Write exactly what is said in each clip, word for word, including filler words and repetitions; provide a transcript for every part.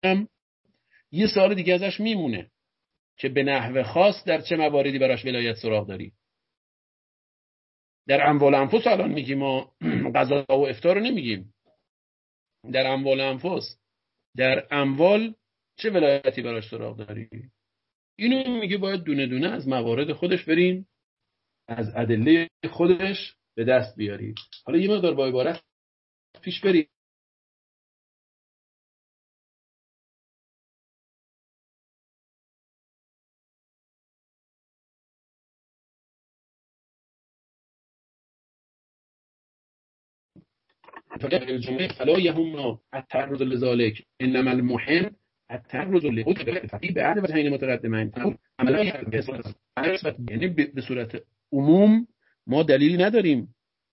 یه سوال دیگه ازش میمونه که به نحو خاص در چه مواردی براش ولایت سراغ داری. در اموال انفس الان میگیم ما قضا و افتار رو نمیگیم. در اموال انفس، در اموال چه ولایتی براش سراغ داری؟ اینو میگه باید دونه دونه از موارد خودش بریم، از ادله خودش به دست بیاری. حالا یه مقدار با عبارت پیش بریم. الجمله فلا يهم التعرض لذلك انما المهم التعرض لقدرة الفقيه بعد وجهين متقدمين. عملا یعنی به صورت عموم ما دلیل نداریم.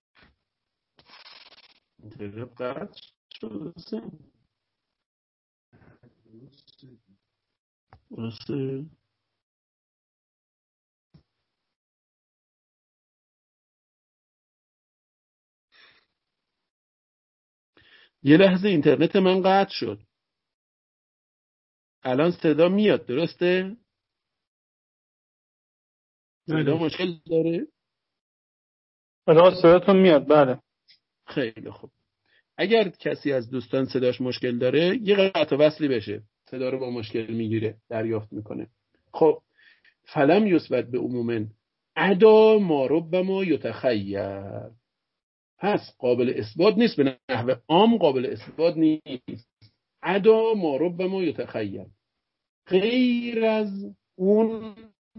یه لحظه اینترنت من قطع شد. الان صدا میاد درسته؟ صدا مشکل داره؟ الان صداتون میاد. بله خیلی خوب. اگر کسی از دوستان صداش مشکل داره یه قطع وصلی بشه، صدا رو با مشکل میگیره، دریافت میکنه. خب فلم یثبت به عمومن ادا ما ربما یتخیر، پس قابل اثبات نیست، به نحو عام قابل اثبات نیست. ادا ما ربما یتخیر، غیر از اون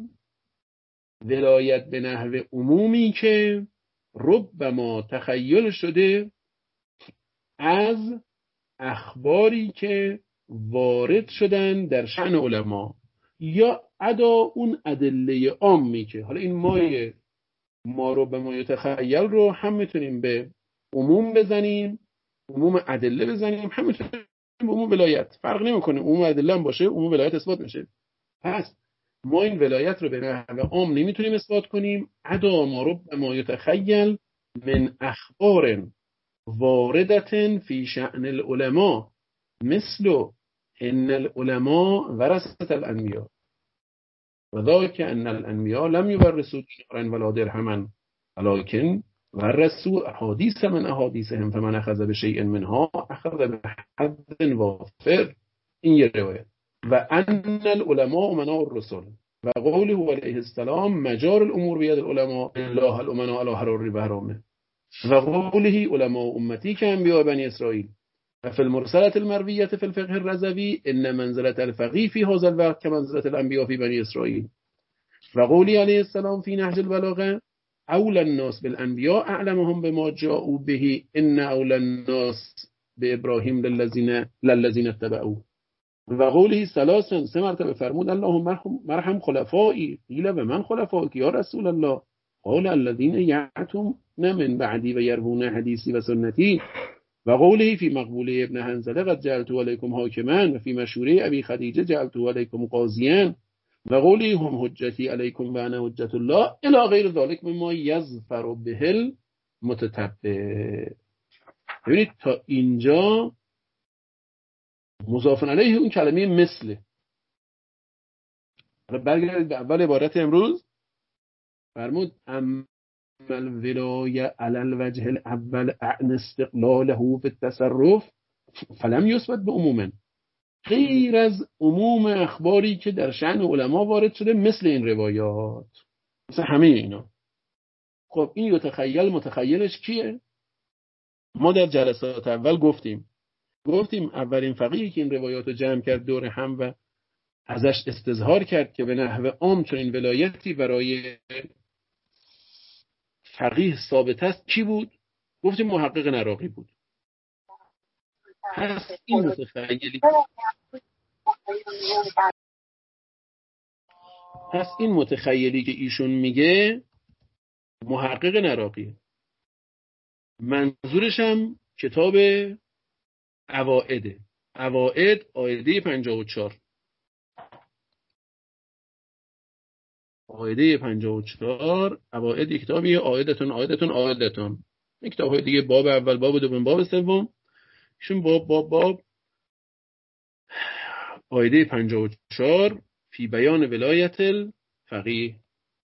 ولایت به نحو عمومی که ربما تخیل شده از اخباری که وارد شدن در شأن علما، یا ادا اون ادله عامی که حالا این مایه ما رو به ما یتخیل رو هم میتونیم به عموم بزنیم، عموم ادله بزنیم، هم میتونیم به عموم ولایت. فرق نمیکنه، عموم ادله هم باشه عموم ولایت اثبات میشه. پس ما این ولایت رو به نحو عام نمیتونیم اثبات کنیم. ادا ما رو به ما یتخیل من اخبار واردة فی شأن العلماء مثل ان العلماء ورثة الانبیاء وذاک ان الانبیاء لم یورثوا دینارا ولا درهما ولكن ورثوا احادیث من احادیثهم فمن اخذ بشیء منها اخذ بحظ وافر. این یه روایت. و ان العلماء امناء الرسل و قوله علیه السلام مجار الامور بید العلماء الله الامناء علی حرار بحرامه و قوله علماء امتی که انبیاء بنی اسرائیل و فی المرسلة المرویة فی الفقه الرضوی ان منزلة الفقیه فی هذا الوقت كمنزلة الانبیاء فی بنی اسرائیل و قوله علیه السلام فی نهج البلاغه اولى الناس بالانبیاء اعلمهم بما جاءوا به ان اولى الناس بابراهیم للذین للذین اتبعوه و قوله ثلاثا سه مرتبه فرمود اللهم مرحم خلفایی قیل و من خلفائک یا رسول الله قال الذين يعتون من بعدی و يروون حدیثی و سنتی و قوله فی مقبوله ابن حنظله قد جعلت علیکم حاکما و فی مشوره ابی خدیجه جعلت علیکم قاضیا و قوله هم حجتی علیکم و انا حجت الله الی غیر ذلک مما یظفر به المتتبع. ببینید تا اینجا مضاف الیه اون کلمه مثل. حالا برگردید به اول عبارت امروز. فرمود ام الولایه علی الوجه الاول اعن استقلاله فی التصرف فلم یثبت به عموما، غیر از عموم اخباری که در شأن علما وارد شده مثل این روایات، مثل همه اینا. خب این یتخیل متخیلش کیه؟ ما در جلسات اول گفتیم گفتیم اولین فقیهی که این روایات رو جمع کرد دور هم و ازش استظهار کرد که به نحو عام چنین ولایتی برای فقیه ثابت است کی بود؟ گفتیم محقق نراقی بود. پس این متخیلی پس این متخیلی که ایشون میگه محقق نراقیه. منظورش هم کتاب اوائده. اوائد آیده پنجاه و چهار آیده پنجاه و چهار اوائد کتابی آیدتون آیدتون آیدتون این کتاب های دیگه باب اول باب دوم باب سوم ایشون باب باب باب آیه پنجاه و چهار فی بیان ولایت الفقیه،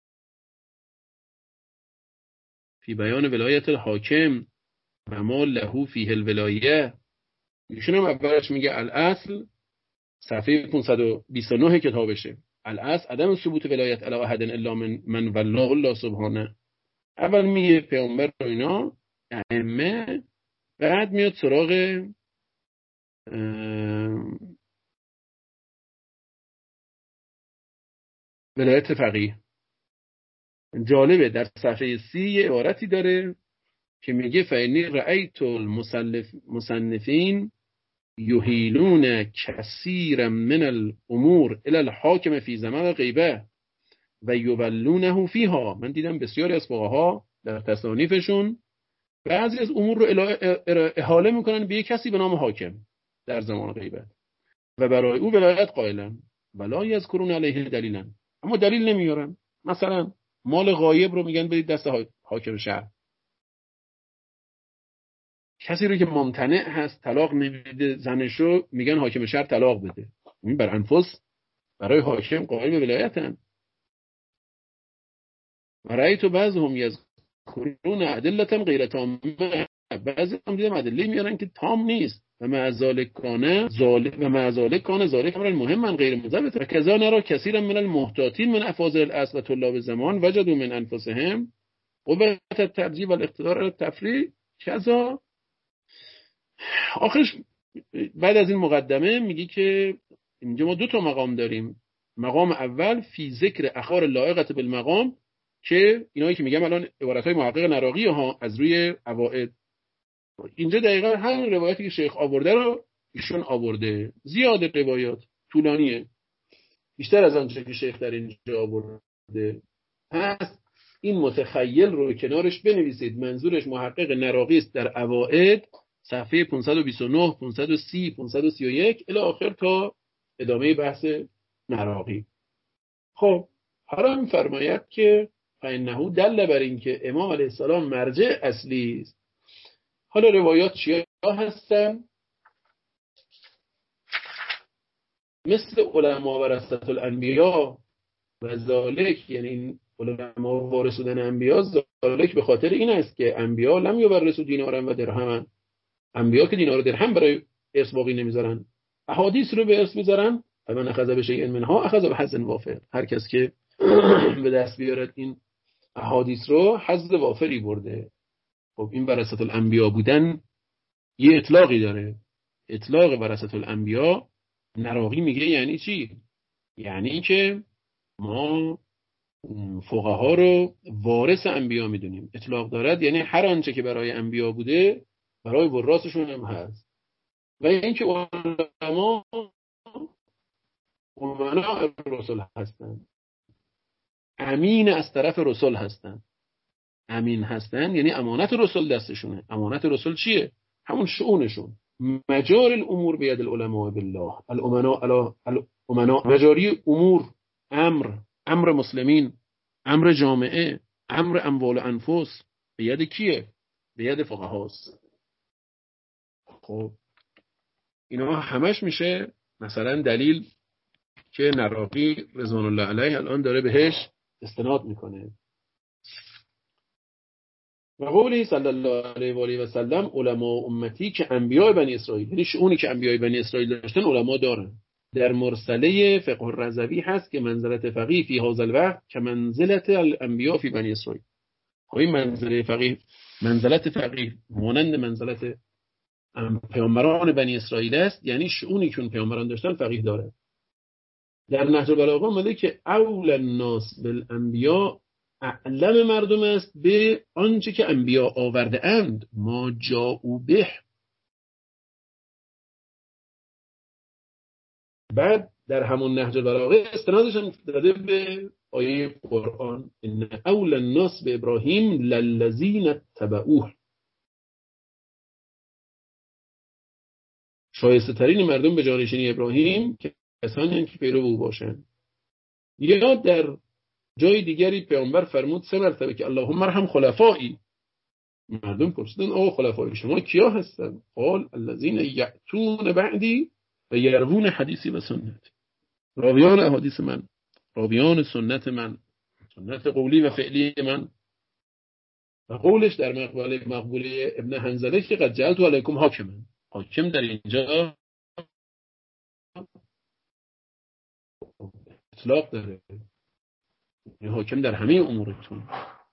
فی بیان ولایت الحاکم و ما له فیه الولایه. ایشون هم اولش میگه الاصل، صفحه پانصد و بیست و نه کتابشه، الاصل عدم ثبوت ولایت علی احد الا من من والله الله سبحانه. اول میگه پیامبر و اینا ائمه، بعد میاد سراغ ولایت فقیه. جالبه در صفحه سی یه عبارتی داره که میگه فإنی رأیت المصنفین یحیلون کثیرا من الامور الی الحاکم فی زمان غیبه و یولونه فیها. من دیدم بسیاری از فقها در تصانیفشون بعضی از امور رو احاله میکنن به یک کسی به نام حاکم در زمان غیبت و برای او ولایت قائلن ولا یذکرون علیه دلیلا، اما دلیل نمیارن. مثلا مال غایب رو میگن برید دست حاکم شهر، کسی رو که ممتنع هست طلاق نمیده زنش رو میگن حاکم شهر طلاق بده. این بر انفس برای حاکم قائل به ولایتن. و رأیت بعضهم یذکرون ادله غیر تامه، بعضی هم دیدم ادله میارن که تام نیست. و مع ذلک کان ذالک و مع ذلک کان ذالک امر مهم غیر مثبت و کذا نرى کثیرا من المحتاطین من افاضل الاصل و طلاب زمان وجدوا من انفسهم قوة الترجیح و الاقتدار على التفریع کذا. آخرش بعد از این مقدمه میگی که اینجا ما دو تا مقام داریم. مقام اول فی ذکر اخبار لایقه بالمقام، که اینایی که میگم الان عبارتهای محقق نراقی ها از روی عوائد، اینجا دقیقا همین روایتی که شیخ آورده رو ایشون آورده. زیاد روایات طولانیه، بیشتر از آنچه که شیخ در اینجا آورده. پس این متخیل رو کنارش بنویسید. منظورش محقق نراقی است در عوائد، صفحه پانصد و بیست و نه، پانصد و سی، پانصد و سی و یک الی آخر تا ادامه بحث نراقی. خب حالا این فرماید که فإنه دل بر این که امام علیه السلام مرجع اصلی است. حالا روایات چیا هستن؟ مثل علما ورثة الانبیا و ذالک، یعنی این علما وارثان انبیا، ذالک به خاطر این است که انبیا لم یورثوا دینارا و درهما، انبیا که دینار و درهم برای ارث باقی نمیذارن، احادیث رو به ارث میذارن. فمن اخذ بشیء منها اخذ بحظ وافر، هر کس که به دست بیارد این احادیث رو حظ وافری برده. خب این ورثة الانبیا بودن یه اطلاقی داره، اطلاق ورثة الانبیا. نراقی میگه یعنی چی؟ یعنی که ما فقها رو وارث انبیا میدونیم. اطلاق دارد یعنی هر آنچه که برای انبیا بوده برای ورثشون هم هست. و اینکه علما امنا رسول هستن، امین از طرف رسول هستن. امین هستن یعنی امانت رسول دستشونه. امانت رسول چیه؟ همون شؤونشون. مجار الامور بید العلماء بالله، الامنا الا الامنا، مجاری امور، امر، امر مسلمین، امر جامعه، امر اموال انفس به ید کیه؟ به ید فقهاست. خب اینا همش میشه مثلا دلیل که نراقی رضوان الله علیه الان داره بهش استناد میکنه. و قولی صلی الله علیه و آله و سلم علماء امتی که انبیاء بنی اسرائیل، یعنی شؤونی که انبیاء بنی اسرائیل داشتن علما دارن. در مرسله فقه الرضوی هست که منزلت فقیه فی هذا الوقت که منزلت الانبیاء فی بنی اسرائیل. خب این منزله فقیه، منزلت فقیه مانند منزلت پیامبران بنی اسرائیل است، یعنی شؤونی که اون پیامبران داشتن فقیه داره. در نهج البلاغه اومده که اول الناس بالانبیاء، اعلم مردم است به آنچه که انبیا آورده اند، ما جاءوا به. بعد در همون نهج البلاغه استنادش هم داده به آیه قرآن ان اول الناس به ابراهیم للذین اتبعوه، شایسته ترین مردم به جانشینی ابراهیم که کسانی که پیرو او باشند. یا در جای دیگری پیامبر فرمود سه مرتبه که اللهم ارحم خلفایی. مردم پرسیدن آقا خلفای شما کیا هستن؟ قال الذين یأتون بعدی و یروون حدیثی و سنت، راویان احادیث من، راویان سنت من، سنت قولی و فعلی من. و قولش در مقبوله مقبوله ابن حنظله که قد جعلت علیکم حاکما، حاکم در اینجا اطلاق داره، یعنی حاکم در همه امورتون.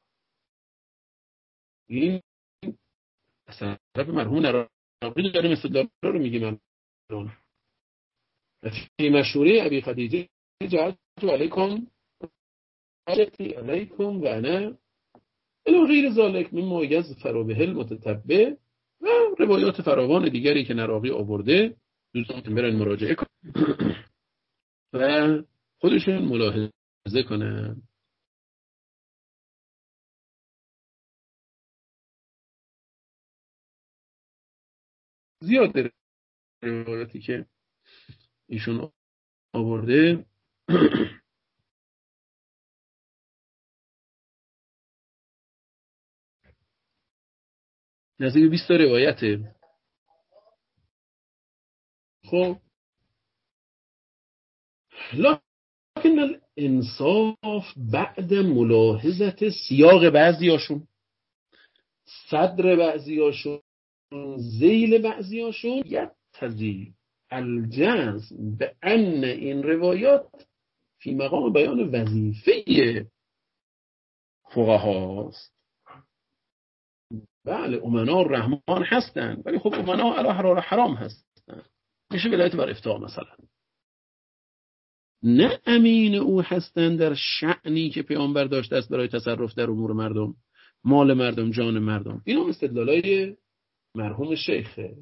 این از طرف مرحوم نراقی داریم استدلال رو میگیم. الان فی مشوره ابی خدیجه جعلت علیکم حاجتی علیکم و انا الی غیر ذلک مما یظفر به المتتبع، و روایات فراوان دیگری که نراقی آورده، دوستان برن مراجعه کنن و خودشون ملاحظه کنن. زیاد روایاتی که ایشون آورده نزدیک بیست روایته. خب لکن الانصاف بعد ملاحظت سیاق بعضیاشون، صدر بعضیاشون، ذیل بعضیاشون، یقتضی الجزم به ان این روایات فی مقام بیان وظیفه فقهاست. بله امنا رحمان هستن، ولی خب امنا علی حلال حرام هستن، میشه ولایت بر افتاء مثلا. نه امین او هستن در شأنی که پیامبر داشته است برای تصرف در امور مردم، مال مردم، جان مردم. این هم استدلالای مرحوم شیخه.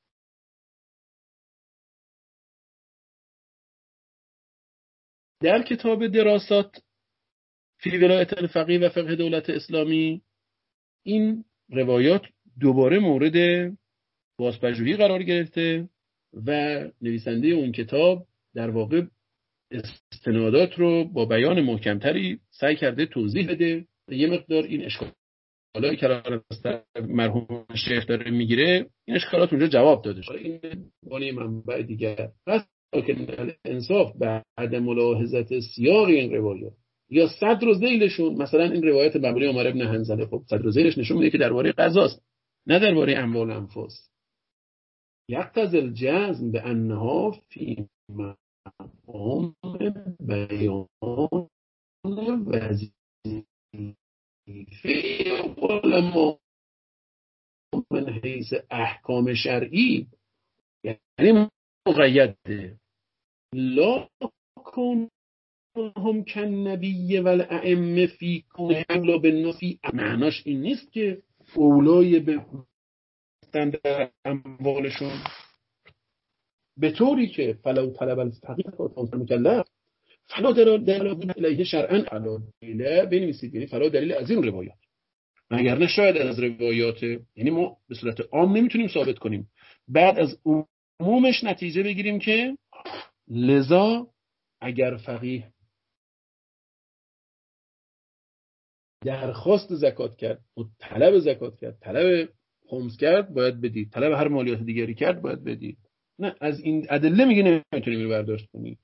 در کتاب دراسات فی ولایت الفقیه و فقه دولت اسلامی این روایات دوباره مورد بازپژوهی قرار گرفته و نویسنده اون کتاب در واقع استنادات رو با بیان محکمتری سعی کرده توضیح بده. یه مقدار این اشکالایی که مرحوم شیخ داره میگیره، این اشکالات اونجا جواب داده شده. این بانی منبع دیگر پس که انصاف بعد ملاحظت سیاق این روایات یا صدر و ذیلشون، مثلا این روایت مقبوله عمر ابن حنظله، خب صدر و ذیلش نشون میده که درباره قضاست نه درباره اموال و انفس. یقتضی الجزم به انها فی مقام بیان وظیفه علما من حیث احکام شرعی، یعنی مقیده لا کن هم کن نبی و الائمه فی کون اولا بالنفی. معناش این نیست که اولای به در اموالشون به طوری که فلو طلب الفقیه فاطمه مکلف فلا دلیل علیه شرعا علا دلیل بنویسید، یعنی فلا دلیل از این روایات، مگر نه شاید از روایات، یعنی ما به صورت عام نمیتونیم ثابت کنیم، بعد از عمومش نتیجه بگیریم که لذا اگر فقیه درخواست زکات کرد و طلب زکات کرد، طلب خمس کرد باید بدید، طلب هر مالیات دیگری کرد باید بدید. نه از این ادله میگه نمیتونیم اینو برداشت کنیم.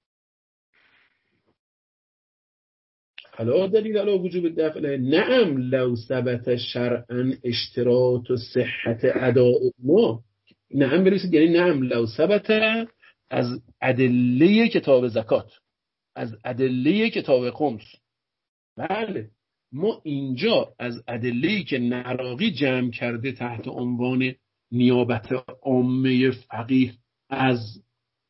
حالا دلیل علی وجوب دفع نعم لو ثبت شرعا اشتراط و صحت اداء ما. نعم بنویسید، یعنی نعم لو ثبت از ادله کتاب زکات، از ادله کتاب خمس. بله ما اینجا از ادله‌ای که نراقی جمع کرده تحت عنوان نیابت عامه فقیه از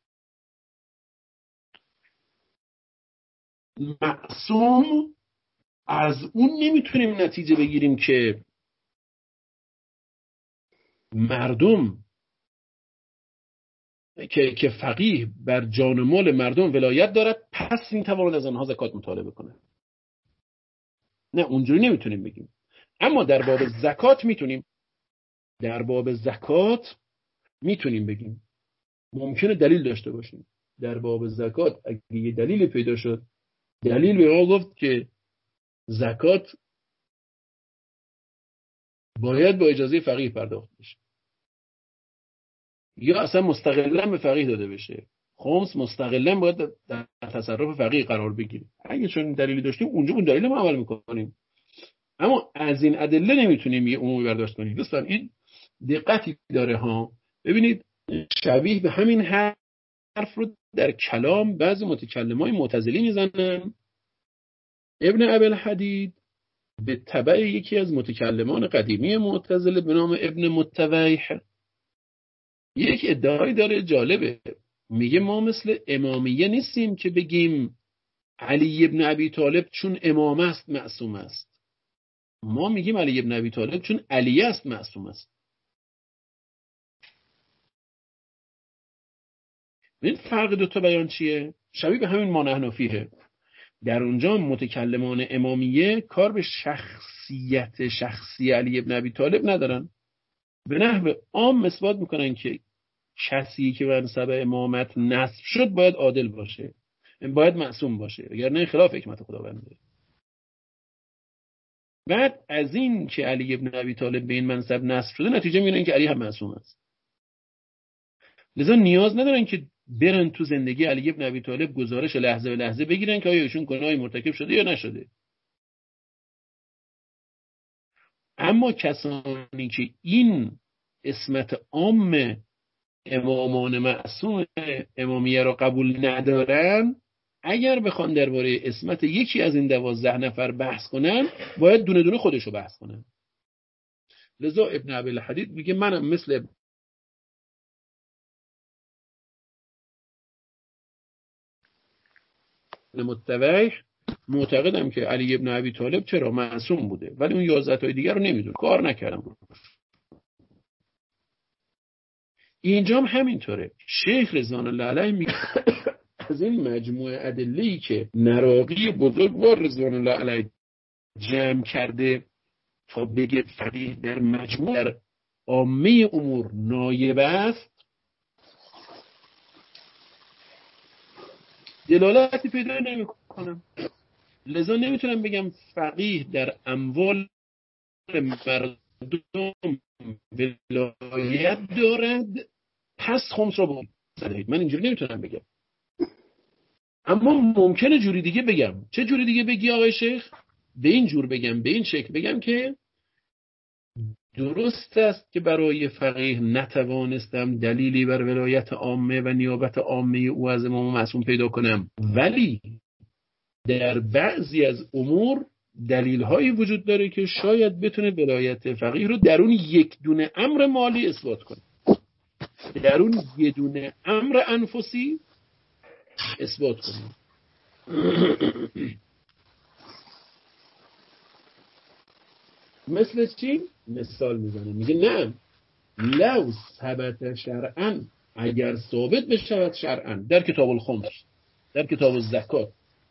معصوم، از اون نمیتونیم نتیجه بگیریم که مردم که که فقیه بر جان و مال مردم ولایت دارد پس میتواند از آنها زکات مطالبه کنه. نه اونجوری نمیتونیم بگیم. اما در باب زکات میتونیم، در باب زکات میتونیم بگیم، ممکنه دلیل داشته باشیم. در باب زکات اگه یه دلیل پیدا شد، دلیل به ما گفت که زکات باید با اجازه فقیه پرداخت بشه، یا اصلا مستقلا به فقیه داده بشه. خمس مستقلا باید در تصرف فقیه قرار بگیره. اگه چون دلیلی داشتیم اونجا اون دلیل ما عمل میکنیم، اما از این ادله نمیتونیم یه عمومی برداشت کنیم. دوستان این دقتی داره ها. ببینید شبیه به همین حرف رو در کلام بعضی متکلمای معتزلی میزنن. ابن ابوالحدید به تبع یکی از متکلمان قدیمی معتزله به نام ابن متویح یک ادعایی داره جالبه. میگه ما مثل امامیه نیستیم که بگیم علی ابن ابی طالب چون امام است معصوم است. ما میگیم علی ابن ابی طالب چون علی است معصوم است. این فرق دو تا بیان چیه؟ شبیه به همین ما نحن فیه. در اونجا متکلمان امامیه کار به شخصیت شخصی علی ابن ابی طالب ندارن، به نحو عام اثبات میکنن که کسی که منصب امامت نصب شد باید عادل باشه، باید معصوم باشه، وگرنه خلاف حکمت خداونده. بعد از این که علی ابن ابی طالب به این منصب نصب شده نتیجه میگیرن که علی هم معصوم است. لذا نیاز ندارن که برن تو زندگی علی ابن ابی طالب گزارش لحظه به لحظه بگیرن که آیا ایشون گناهی مرتکب شده یا نشده. اما کسانی که این اسمت عام امامان معصوم امامیه را قبول ندارن، اگر بخوان درباره اسمت یکی از این دوازده نفر بحث کنن باید دونه دونه خودشو بحث کنن. لذا ابن ابوالحدید میگه منم مثل متویح معتقدم که علی ابن ابی طالب چرا معصوم بوده، ولی اون یازده تای دیگر رو نمیدونم، کار نکردم. اینجام همینطوره. شیخ رضوان الله علیه میگه از این مجموعه ادله‌ای که نراقی بزرگوار رضوان الله علیه جمع کرده تا بگه فقیه در مجموع در عامه امور نایب است، دلالتی پیدا نمی‌کنم. لذا نمیتونم بگم فقیه در اموال مردم ولایت دارد پس خمس را بگید. من اینجوری نمیتونم بگم، اما ممکنه جوری دیگه بگم. چه جوری دیگه بگی آقای شیخ؟ به این جور بگم، به این شکل بگم که درست است که برای فقیه نتوانستم دلیلی بر ولایت عامه و نیابت عامه او از امام معصوم پیدا کنم، ولی در بعضی از امور دلیل هایی وجود داره که شاید بتونه ولایت فقیه رو در اون یک دونه امر مالی اثبات کنه، در اون یک دونه امر انفسی اثبات کنه. مثل چی؟ مثال میزنه، میگه نه لو ثبت شرعا، اگر ثابت بشود شرعا در کتاب الخمس، در کتاب الزکات،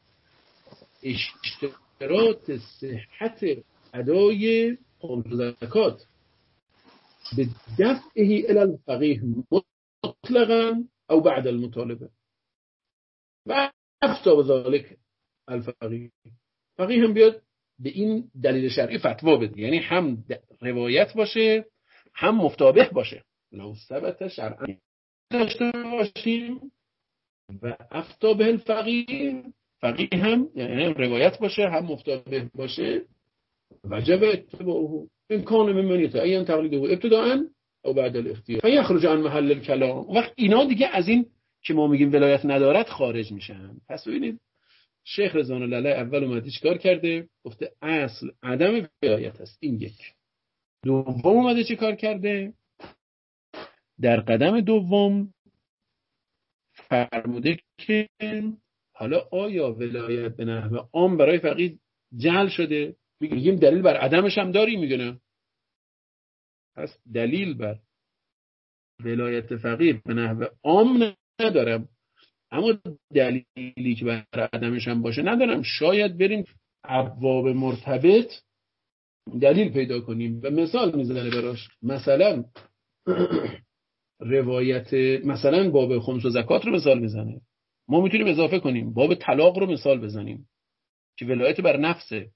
اشتراط صحت ادای خمس و زکات به دفعه الی الفقیه مطلقا او بعد المطالبه و افتى بذلك الفقیه، فقیه هم بیاد به این دلیل شرعی فتوا بده، یعنی هم روایت باشه هم مفتابه باشه. لو ثبت شرعا داشته باشیم و افتى به الفقیه، فقیه هم یعنی هم روایت باشه هم مفتابه باشه، وجب اتباعه این کان ممن یتعین تقلیده ابتداء او بعد الاختیار فیخرج عن محل الکلام. وقت اینا دیگه از این که ما میگیم ولایت ندارد خارج میشن. پس ببینید شیخ رضوان الله علیه اول اومده چیکار کرده؟ گفته اصل عدم ولایت است، این یک. دوم اومده چیکار کرده؟ در قدم دوم فرموده که حالا آیا ولایت به نحو عام برای فقیه جعل شده؟ میگیم دلیل بر عدمش هم داری؟ میگه نه. پس دلیل بر ولایت فقیه به نحو عام ندارم، اما دلیلی که بر عدمش هم باشه ندارم. شاید بریم ابواب مرتبط دلیل پیدا کنیم و مثال میزنه براش. مثلا روایت مثلا باب خمس و زکات رو مثال میزنه. ما میتونیم اضافه کنیم باب طلاق رو مثال بزنیم که ولایت بر نفسه.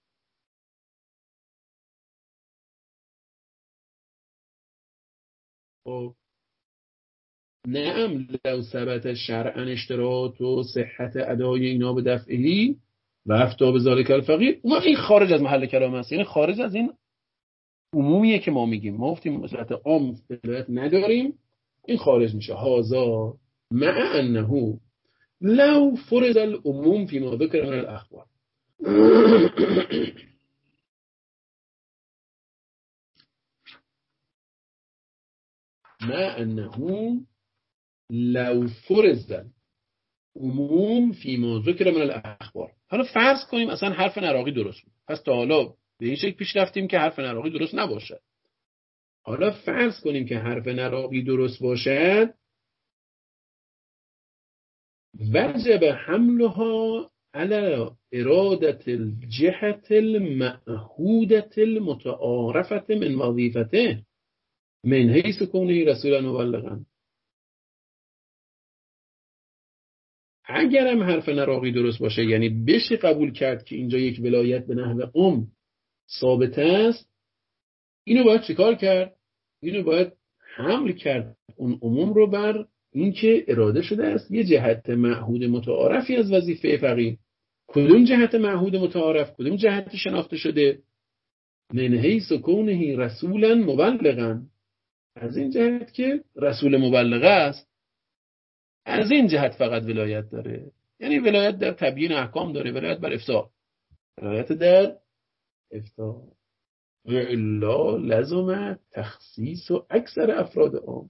خب نعم لو ثبت شرعا اشتراط و صحت ادای اینا به دفعی و افتا به ذالک الفقیر، ما این خارج از محل کلام است، یعنی خارج از این عمومیه که ما میگیم. ما گفتیم مثلت عام ولایت نداریم، این خارج میشه. هازا مع انه لو فرض العموم فيما ذكر من الاخبار مع انه لو فرض عموم فيما ذكر من الاخبار. حالا فرض کنیم اصلا حرف نراقی درست بود، پس تا حالا به این شکل پیش رفتیم که حرف نراقی درست نباشد. حالا فرض کنیم که حرف نراقی درست باشد، وجب حملها على ارادة الجهة المعهودة المتعارفة من وظيفته من حيث كونه رسولا مبلغا. اگرم حرف نراقی درست باشه، یعنی بشه قبول کرد که اینجا یک ولایت به نحو عم ثابت است، اینو باید چیکار کرد؟ اینو باید حمل کرد اون عموم رو بر اینکه اراده شده است یه جهت معهود متعارفی از وظیفه فقیه. کدوم جهت معهود متعارف؟ کدوم جهت شناخته شده؟ من حیث کونه رسولا مبلغا، از این جهت که رسول مبلغه است، از این جهت فقط ولایت داره. یعنی ولایت در تبیین احکام داره، ولایت بر افتاء، ولایت در افتاء. و الا لزم تخصیص و اکثر افراد عام،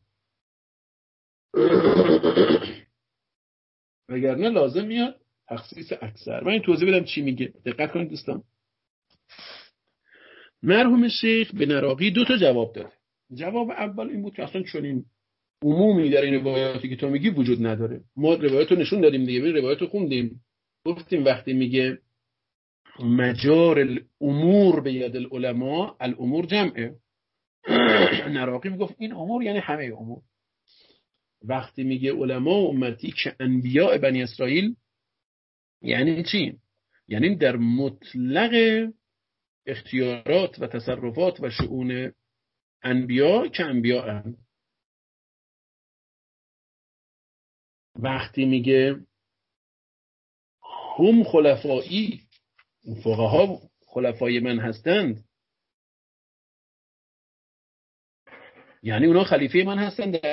وگرنه لازم میاد تخصیص اکثر. من این توضیح بدم چی میگه، دقت کنید دوستان. مرحوم شیخ به نراقی دو تا جواب داده. جواب اول این بود که اصلا چنین عمومی در این روایاتی که تو میگی وجود نداره. ما روایت رو نشون دادیم دیگه، این روایت رو خوندیم، گفتیم وقتی میگه مجار الامور به ید العلماء، الامور جمعه. نراقی میگفت این امور یعنی همه امور. وقتی میگه علما امتی که انبیاء بنی اسرائیل، یعنی چی؟ یعنی در مطلق اختیارات و تصرفات و شؤون انبیاء که انبیاء هم. وقتی میگه هم خلفایی، فقها خلفای من هستند، یعنی اونا خلیفه من هستند